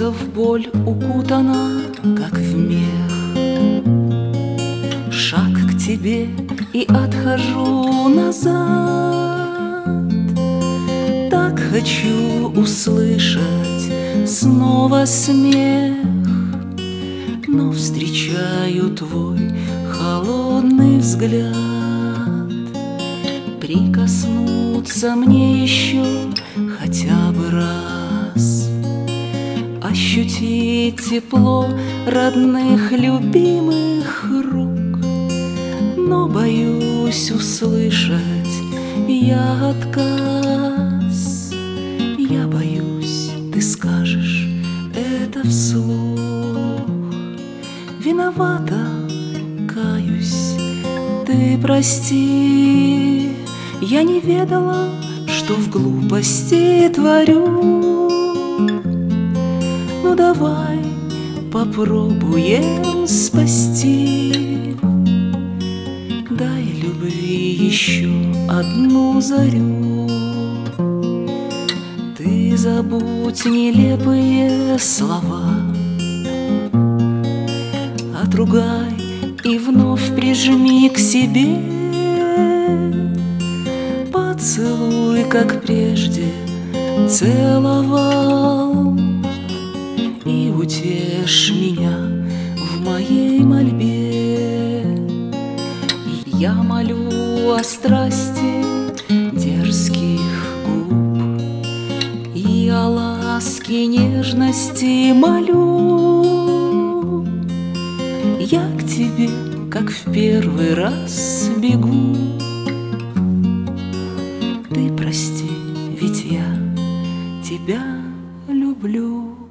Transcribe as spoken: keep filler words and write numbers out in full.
Сердце в боль укутано, как в мех. Шаг к тебе и отхожу назад. Так хочу услышать снова смех, но встречаю твой холодный взгляд. Прикоснуться мне еще хотя бы раз, ощутить тепло родных, любимых рук. Но боюсь услышать я отказ. Я боюсь, ты скажешь это вслух. Виновата, каюсь, ты прости. Я не ведала, что в глупости творю. Ну давай попробуем спасти. Дай любви еще одну зарю. Ты забудь нелепые слова, отругай и вновь прижми к себе. Поцелуй, как прежде целовал, и утешь меня в моей мольбе. Я молю о страсти дерзких губ и о ласке нежности молю. Я к тебе, как в первый раз, бегу. Ты прости, ведь я тебя люблю.